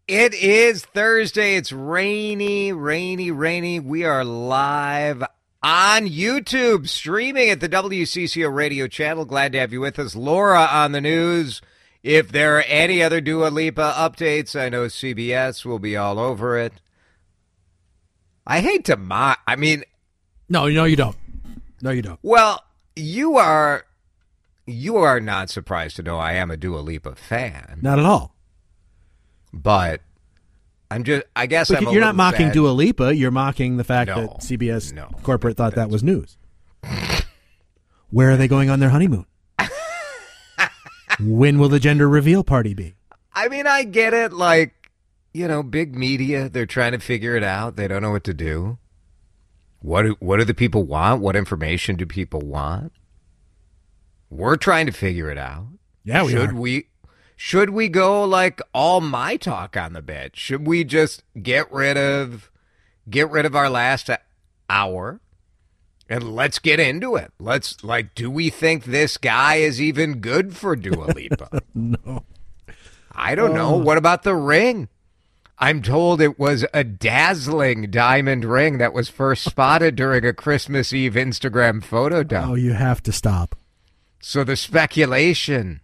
It is Thursday. It's rainy. We are live on YouTube, streaming at the WCCO radio channel. Glad to have you with us. Laura on the news. If there are any other Dua Lipa updates, I know CBS will be all over it. I hate to mock. I mean... No, you don't. No, you don't. Well, you are not surprised to know I am a Dua Lipa fan. Not at all. But I guess but I'm you're not mocking sad. Dua Lipa. You're mocking the fact No, that CBS no. corporate thought that was news. Where are they going on their honeymoon? When will the gender reveal party be? I mean, I get it. Like, big media, they're trying to figure it out. They don't know what to do. What do the people want? What information do people want? We're trying to figure it out. Yeah, Should we go like all my talk on the bed? Should we just get rid of our last hour and let's get into it? Do we think this guy is even good for Dua Lipa? No. I don't know. What about the ring? I'm told it was a dazzling diamond ring that was first spotted during a Christmas Eve Instagram photo dump. Oh, you have to stop. So the speculation...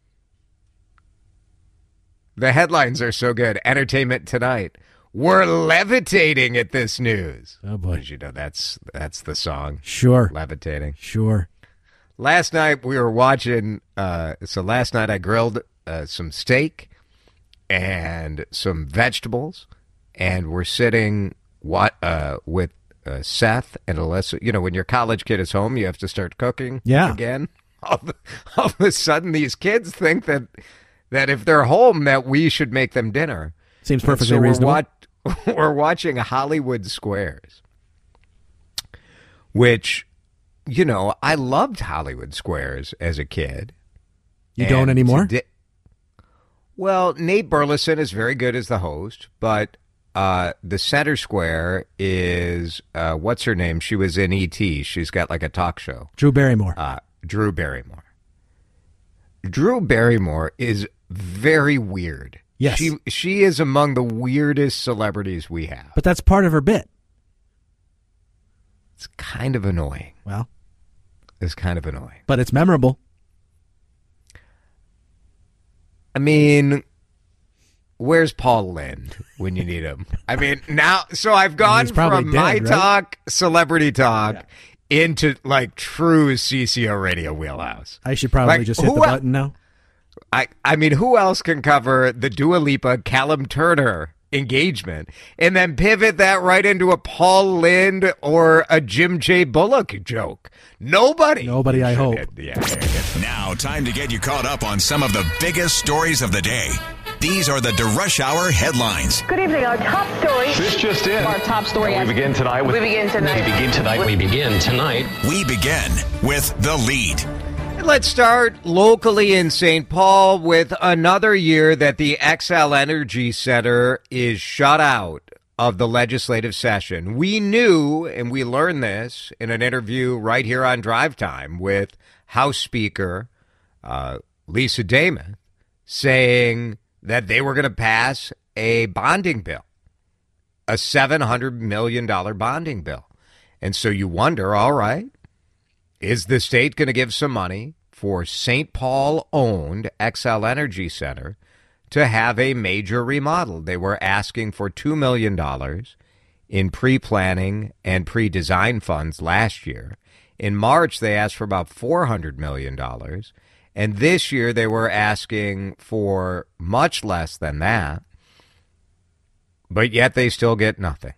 The headlines are so good. Entertainment Tonight. We're levitating at this news. Oh, boy. As you know, that's the song. Sure. Levitating. Sure. Last night we were watching, last night I grilled some steak and some vegetables, and we're sitting with Seth and Alyssa. When your college kid is home, you have to start cooking again. All of a sudden, these kids think that if they're home, that we should make them dinner. Seems perfectly reasonable. We're watching Hollywood Squares, which, I loved Hollywood Squares as a kid. You don't anymore? Well, Nate Burleson is very good as the host, but the center square is, what's her name? She was in E.T. She's got like a talk show. Drew Barrymore. Drew Barrymore. Drew Barrymore is very weird. Yes. She is among the weirdest celebrities we have. But that's part of her bit. It's kind of annoying. Well. It's kind of annoying. But it's memorable. I mean, where's Paul Lynde when you need him? I mean, now, so I've gone from my talk, celebrity talk, into like true CCO radio wheelhouse. I should probably just hit the button now. I mean, who else can cover the Dua Lipa, Callum Turner engagement and then pivot that right into a Paul Lynde or a Jim J. Bullock joke? Nobody, I hope. Now, time to get you caught up on some of the biggest stories of the day. These are the DeRush Hour headlines. Good evening. Our top story. This just in. Our top story. We begin tonight. We begin tonight. We begin with The Lead. Let's start locally in St. Paul with another year that the Xcel Energy Center is shut out of the legislative session. We knew, and we learned this in an interview right here on Drive Time with House Speaker Lisa Damon, saying that they were going to pass a bonding bill, a $700 million bonding bill. And so you wonder, all right, is the state going to give some money for St. Paul-owned Xcel Energy Center to have a major remodel? They were asking for $2 million in pre-planning and pre-design funds last year. In March, they asked for about $400 million. And this year, they were asking for much less than that. But yet, they still get nothing.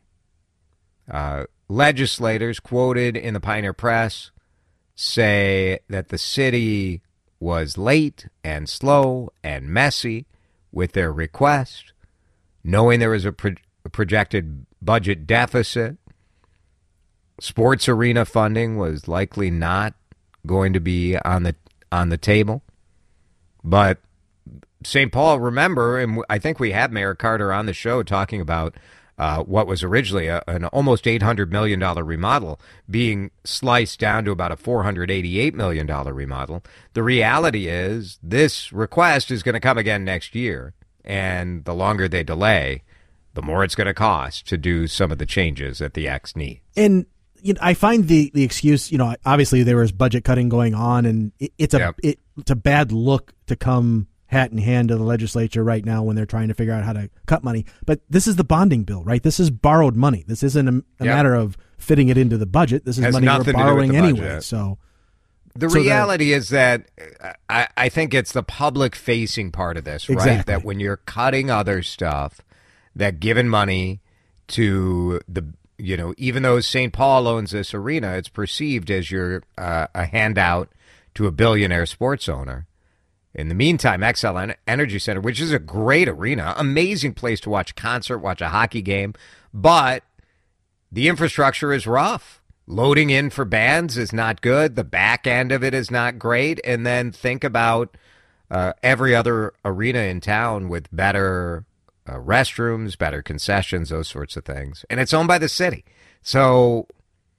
Legislators quoted in the Pioneer Press say that the city was late and slow and messy with their request, knowing there was a projected budget deficit. Sports arena funding was likely not going to be on the table. But St. Paul, remember, and I think we had Mayor Carter on the show talking about what was originally an almost $800 million remodel being sliced down to about a $488 million remodel. The reality is this request is going to come again next year, and the longer they delay, the more it's going to cost to do some of the changes that the X needs. And I find the excuse, obviously there was budget cutting going on, and it's a bad look to come hat in hand to the legislature right now when they're trying to figure out how to cut money. But this is the bonding bill, right? This is borrowed money. This isn't a matter of fitting it into the budget. This is money we're borrowing anyway. So the reality is that I think it's the public-facing part of this, right? Exactly. That when you're cutting other stuff, that giving money to the, even though St. Paul owns this arena, it's perceived as you're a handout to a billionaire sports owner. In the meantime, XL Energy Center, which is a great arena, amazing place to watch a concert, watch a hockey game, but the infrastructure is rough. Loading in for bands is not good. The back end of it is not great. And then think about every other arena in town with better restrooms, better concessions, those sorts of things. And it's owned by the city. So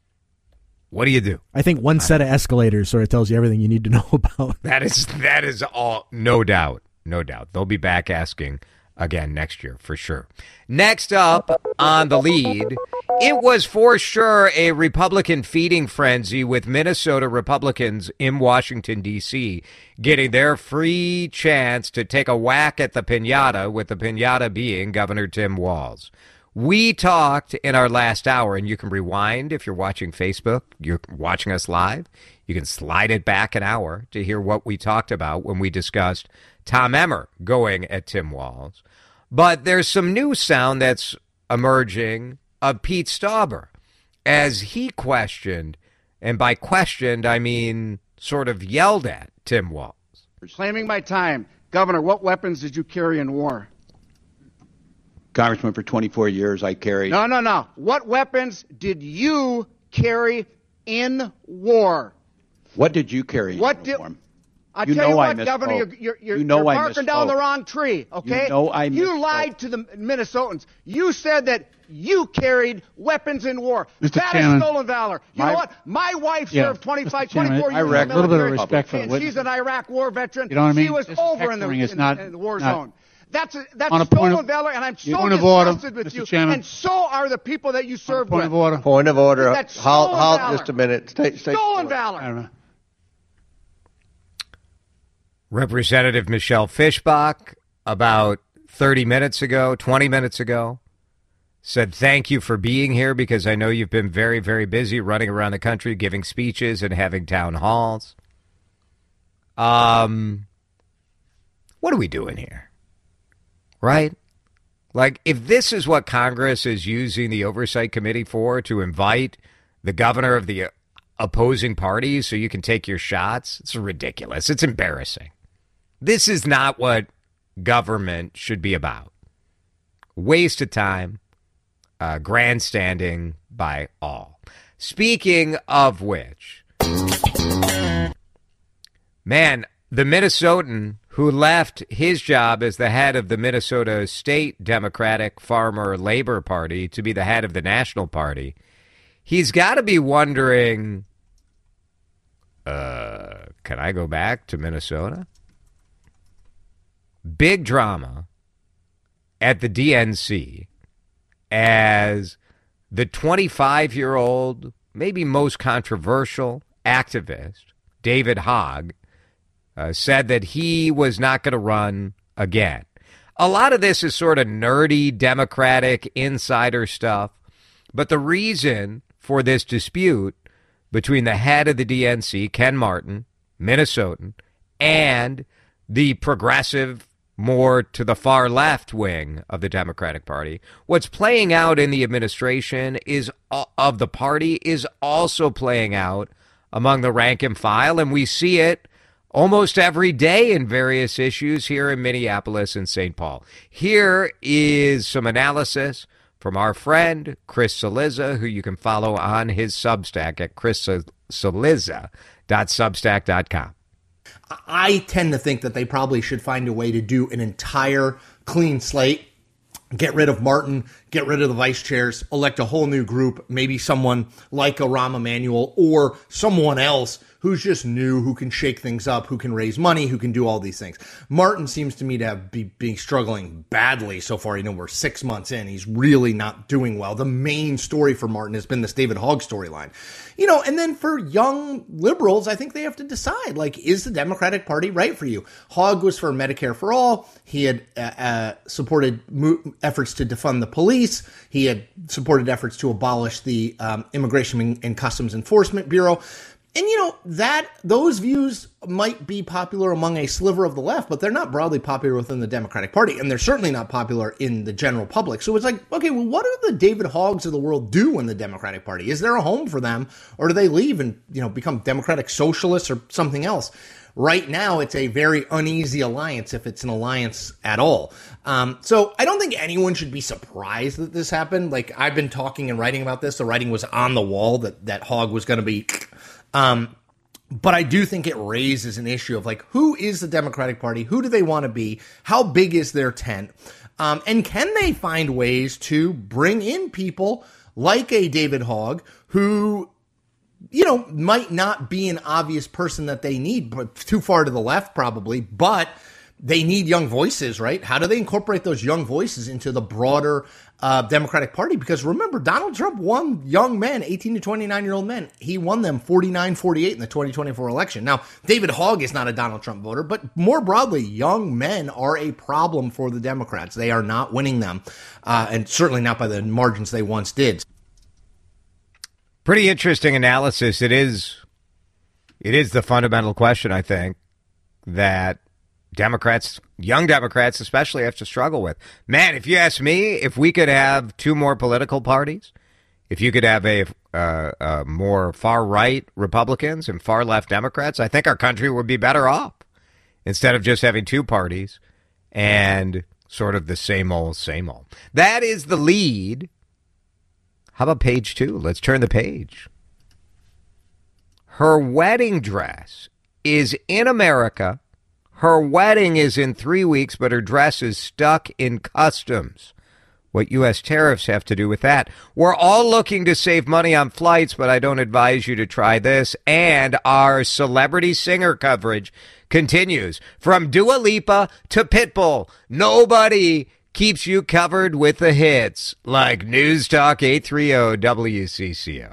what do you do? I think one set of escalators sort of tells you everything you need to know about. That is all, no doubt. No doubt. They'll be back asking again next year for sure. Next up on the lead, it was for sure a Republican feeding frenzy with Minnesota Republicans in Washington, D.C., getting their free chance to take a whack at the piñata, with the piñata being Governor Tim Walz. We talked in our last hour, and you can rewind if you're watching Facebook. You're watching us live. You can slide it back an hour to hear what we talked about when we discussed Tom Emmer going at Tim Walz. But there's some new sound that's emerging of Pete Stauber as he questioned, and by questioned, I mean sort of yelled at Tim Walz. Claiming my time. Governor, what weapons did you carry in war? Congressman, for 24 years, I carried... No. What weapons did you carry in war? What did you carry in uniform? I tell you what, Governor, you're barking down the wrong tree, okay? You lied to the Minnesotans. You said that you carried weapons in war. That is stolen valor. You know what? My wife served 24 years in the military. A little bit of respect for the witness. She's an Iraq war veteran. You know what I mean? She was over in the war zone. That's stolen valor, and I'm so disgusted with you. And so are the people that you served with. Point of order. Halt just a minute. Stolen valor. Representative Michelle Fischbach, about 20 minutes ago, said thank you for being here because I know you've been very, very busy running around the country giving speeches and having town halls. What are we doing here? Right? Like, if this is what Congress is using the Oversight Committee for, to invite the governor of the opposing party so you can take your shots, it's ridiculous. It's embarrassing. This is not what government should be about. Waste of time, grandstanding by all. Speaking of which, man, the Minnesotan who left his job as the head of the Minnesota State Democratic Farmer Labor Party to be the head of the National Party, he's got to be wondering, can I go back to Minnesota? Big drama at the DNC as the 25-year-old, maybe most controversial activist, David Hogg, said that he was not going to run again. A lot of this is sort of nerdy Democratic insider stuff, but the reason for this dispute between the head of the DNC, Ken Martin, Minnesotan, and the progressive, more to the far left wing of the Democratic Party, what's playing out in the administration of the party is also playing out among the rank and file, and we see it almost every day in various issues here in Minneapolis and St. Paul. Here is some analysis from our friend Chris Cillizza, who you can follow on his Substack at chriscillizza.substack.com. I tend to think that they probably should find a way to do an entire clean slate, get rid of Martin, get rid of the vice chairs, elect a whole new group, maybe someone like a Rahm Emanuel or someone else who's just new, who can shake things up, who can raise money, who can do all these things. Martin seems to me to be struggling badly so far. We're 6 months in. He's really not doing well. The main story for Martin has been this David Hogg storyline. And then for young liberals, I think they have to decide, is the Democratic Party right for you? Hogg was for Medicare for all. He had supported efforts to defund the police. He had supported efforts to abolish the Immigration and Customs Enforcement Bureau. And, those views might be popular among a sliver of the left, but they're not broadly popular within the Democratic Party. And they're certainly not popular in the general public. So it's okay, well, what do the David Hoggs of the world do in the Democratic Party? Is there a home for them? Or do they leave and, become Democratic socialists or something else? Right now, it's a very uneasy alliance, if it's an alliance at all. So I don't think anyone should be surprised that this happened. I've been talking and writing about this. The writing was on the wall that Hogg was going to be... But I do think it raises an issue of who is the Democratic Party? Who do they want to be? How big is their tent? And can they find ways to bring in people like a David Hogg who, might not be an obvious person that they need, but too far to the left probably, but they need young voices, right? How do they incorporate those young voices into the broader Democratic Party? Because remember, Donald Trump won young men, 18 to 29-year-old men. He won them 49-48 in the 2024 election. Now, David Hogg is not a Donald Trump voter, but more broadly, young men are a problem for the Democrats. They are not winning them, and certainly not by the margins they once did. Pretty interesting analysis. It is the fundamental question, I think, that Democrats, young Democrats especially, have to struggle with. Man, if you ask me, if we could have two more political parties, if you could have a more far-right Republicans and far-left Democrats, I think our country would be better off instead of just having two parties and sort of the same old, same old. That is the lead. How about page 2? Let's turn the page. Her wedding dress is in America. Her wedding is in 3 weeks, but her dress is stuck in customs. What U.S. tariffs have to do with that? We're all looking to save money on flights, but I don't advise you to try this. And our celebrity singer coverage continues. From Dua Lipa to Pitbull, nobody keeps you covered with the hits like News Talk 830 WCCO.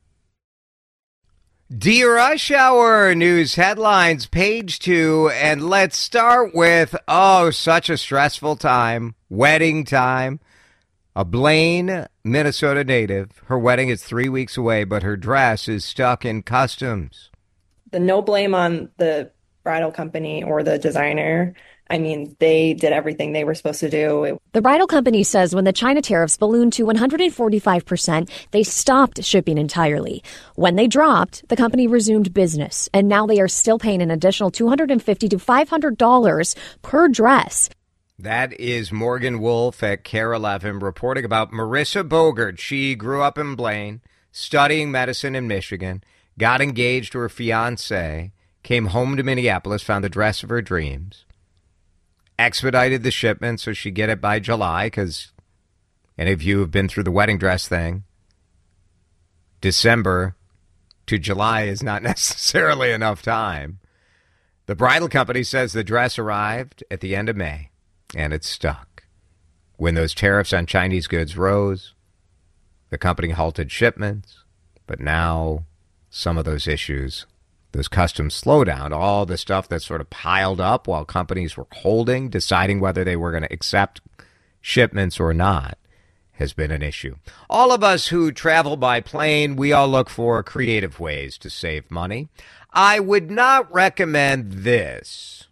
D-Rush Hour news headlines, page 2, and let's start with, such a stressful time, wedding time. A Blaine, Minnesota native. Her wedding is 3 weeks away, but her dress is stuck in customs. No blame on the bridal company or the designer. I mean, they did everything they were supposed to do. The bridal company says when the China tariffs ballooned to 145%, they stopped shipping entirely. When they dropped, the company resumed business, and now they are still paying an additional $250 to $500 per dress. That is Morgan Wolf at KARE 11 reporting about Marissa Bogert. She grew up in Blaine, studying medicine in Michigan, got engaged to her fiancé, came home to Minneapolis, found the dress of her dreams, expedited the shipment so she'd get it by July, because any of you have been through the wedding dress thing, December to July is not necessarily enough time. The bridal company says the dress arrived at the end of May, and it's stuck. When those tariffs on Chinese goods rose, the company halted shipments, but now some of those issues, those customs slowdown, all the stuff that sort of piled up while companies were holding, deciding whether they were going to accept shipments or not, has been an issue. All of us who travel by plane, we all look for creative ways to save money. I would not recommend this.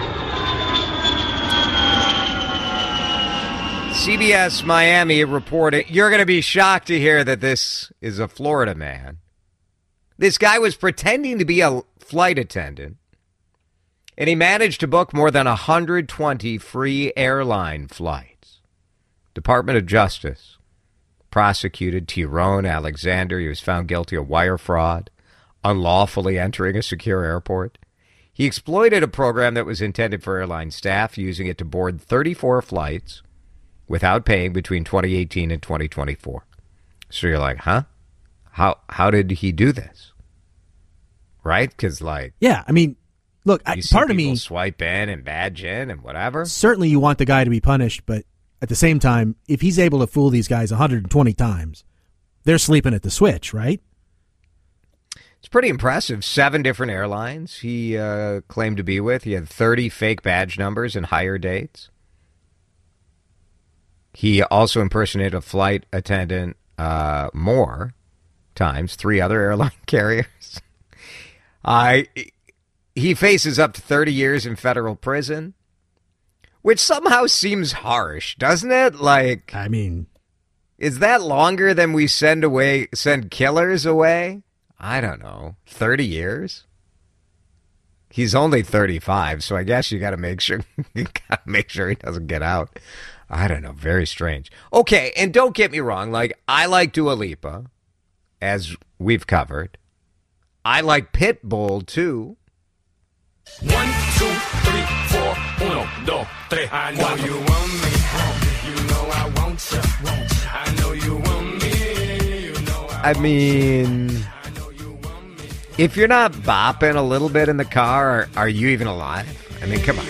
CBS Miami reported, you're going to be shocked to hear that this is a Florida man. This guy was pretending to be a flight attendant, and he managed to book more than 120 free airline flights. Department of Justice prosecuted Tyrone Alexander. He was found guilty of wire fraud, unlawfully entering a secure airport. He exploited a program that was intended for airline staff, using it to board 34 flights without paying between 2018 and 2024. So you're like, huh? How did he do this? right? Because, like... Yeah, I mean, look, part of me... swipe in and badge in and whatever. Certainly you want the guy to be punished, but at the same time, if he's able to fool these guys 120 times, they're sleeping at the switch, right? It's pretty impressive. 7 different airlines he claimed to be with. He had 30 fake badge numbers and hire dates. He also impersonated a flight attendant more times, 3 other airline carriers. He faces up to 30 years in federal prison, which somehow seems harsh, doesn't it? Like, I mean, is that longer than we send killers away? I don't know. 30 years? He's only 35, so I guess you got to make sure he doesn't get out. I don't know. Very strange. Okay, and don't get me wrong. Like, I like Dua Lipa, as we've covered. I like Pitbull, too. 1, 2, 3, 4, 1, 2, 3. I know you want me. You know I want you. I know you want me. You know I mean, if you're not bopping a little bit in the car, are you even alive? I mean, come on.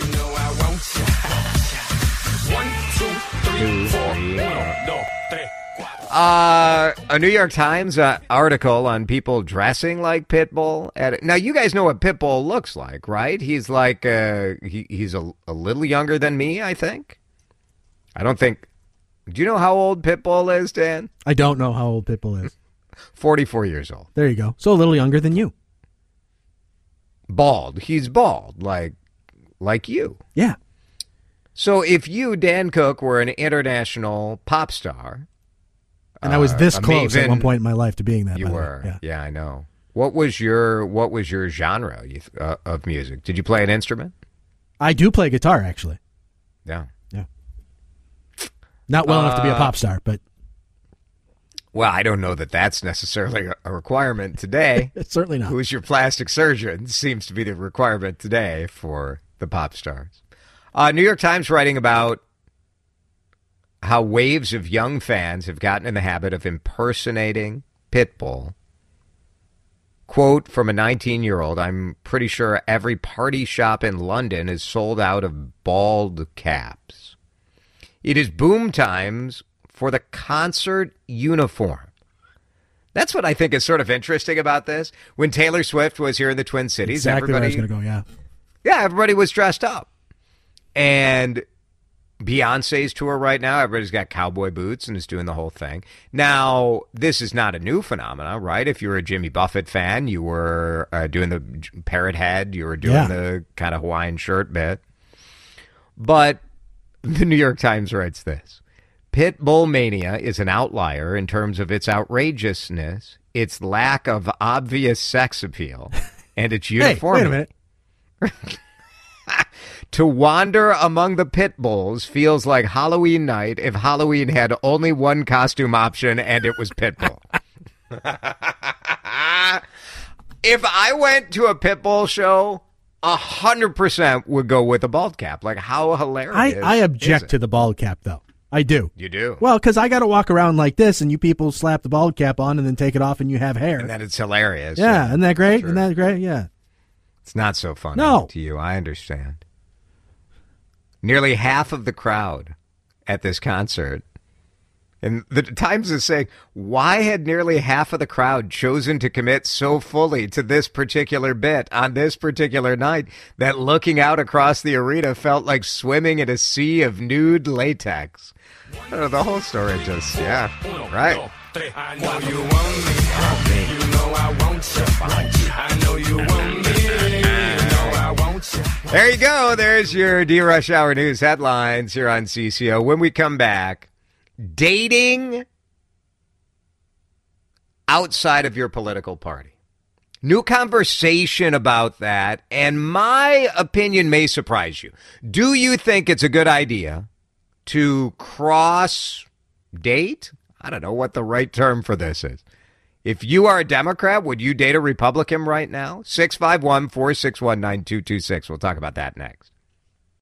A New York Times article on people dressing like Pitbull. Now, you guys know what Pitbull looks like, right? He's like, he's a little younger than me, I think. I don't think. Do you know how old Pitbull is, Dan? I don't know how old Pitbull is. 44 years old. There you go. So a little younger than you. Bald. He's bald, like you. Yeah. So if you, Dan Cook, were an international pop star... And I was this close at one point in my life to being that. You were. Yeah, I know. What was your genre of music? Did you play an instrument? I do play guitar, actually. Yeah. Not well enough to be a pop star, but... Well, I don't know that that's necessarily a requirement today. It's certainly not. Who's your plastic surgeon seems to be the requirement today for the pop stars. New York Times writing about how waves of young fans have gotten in the habit of impersonating Pitbull. Quote from a 19-year-old, I'm pretty sure every party shop in London is sold out of bald caps. It is boom times for the concert uniform. That's what I think is sort of interesting about this. When Taylor Swift was here in the Twin Cities, exactly where I was going to go, yeah. Yeah, everybody was dressed up. And Beyonce's tour right now, everybody's got cowboy boots and is doing the whole thing. Now, this is not a new phenomenon, right? If you were a Jimmy Buffett fan, you were doing the parrot head, you were doing the kind of Hawaiian shirt bit. But the New York Times writes this. Pitbull mania is an outlier in terms of its outrageousness, its lack of obvious sex appeal, and its uniformity. Hey, wait a minute. To wander among the pit bulls feels like Halloween night if Halloween had only one costume option and it was Pitbull. If I went to a Pitbull show, 100% would go with a bald cap. Like, how hilarious I object to the bald cap, though. I do. You do? Well, because I got to walk around like this, and you people slap the bald cap on and then take it off and you have hair. And then it's hilarious. Yeah, isn't that great? Sure. Isn't that great? Yeah. It's not so funny to you. I understand. Nearly half of the crowd at this concert, and the Times is saying, why had nearly half of the crowd chosen to commit so fully to this particular bit on this particular night that looking out across the arena felt like swimming in a sea of nude latex? I don't know, the whole story just, right. I know you want me. You know I want you. I know you want me. There you go. There's your D-Rush Hour News headlines here on CCO. When we come back, dating outside of your political party. New conversation about that, and my opinion may surprise you. Do you think it's a good idea to cross-date? I don't know what the right term for this is. If you are a Democrat, would you date a Republican right now? 651-461-9226. We'll talk about that next.